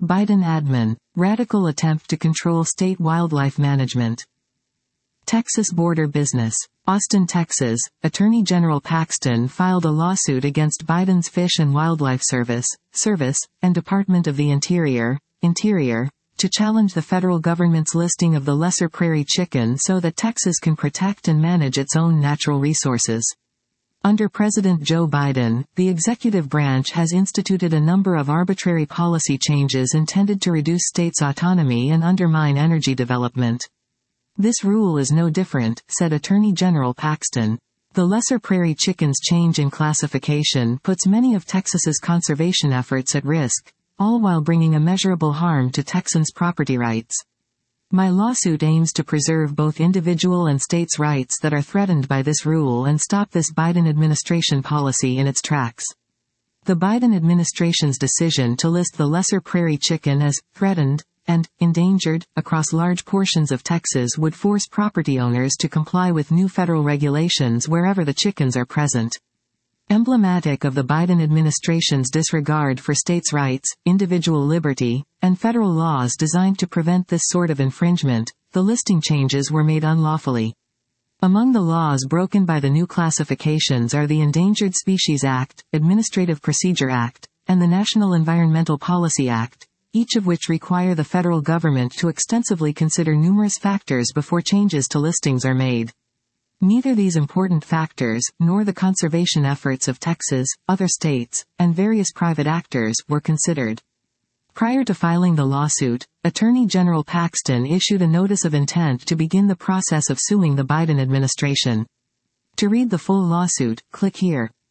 Biden admin. Radical attempt to control state wildlife management. Texas border business. Austin, Texas, Attorney General Paxton filed a lawsuit against Biden's Fish and Wildlife Service, and Department of the Interior, to challenge the federal government's listing of the lesser prairie chicken so that Texas can protect and manage its own natural resources. Under President Joe Biden, the executive branch has instituted a number of arbitrary policy changes intended to reduce states' autonomy and undermine energy development. This rule is no different, said Attorney General Paxton. The lesser prairie chicken's change in classification puts many of Texas's conservation efforts at risk, all while bringing immeasurable harm to Texans' property rights. My lawsuit aims to preserve both individual and states' rights that are threatened by this rule and stop this Biden administration policy in its tracks. The Biden administration's decision to list the lesser prairie chicken as threatened and endangered across large portions of Texas would force property owners to comply with new federal regulations wherever the chickens are present. Emblematic of the Biden administration's disregard for states' rights, individual liberty, and federal laws designed to prevent this sort of infringement, the listing changes were made unlawfully. Among the laws broken by the new classifications are the Endangered Species Act, Administrative Procedure Act, and the National Environmental Policy Act, each of which require the federal government to extensively consider numerous factors before changes to listings are made. Neither these important factors, nor the conservation efforts of Texas, other states, and various private actors, were considered. Prior to filing the lawsuit, Attorney General Paxton issued a notice of intent to begin the process of suing the Biden administration. To read the full lawsuit, click here.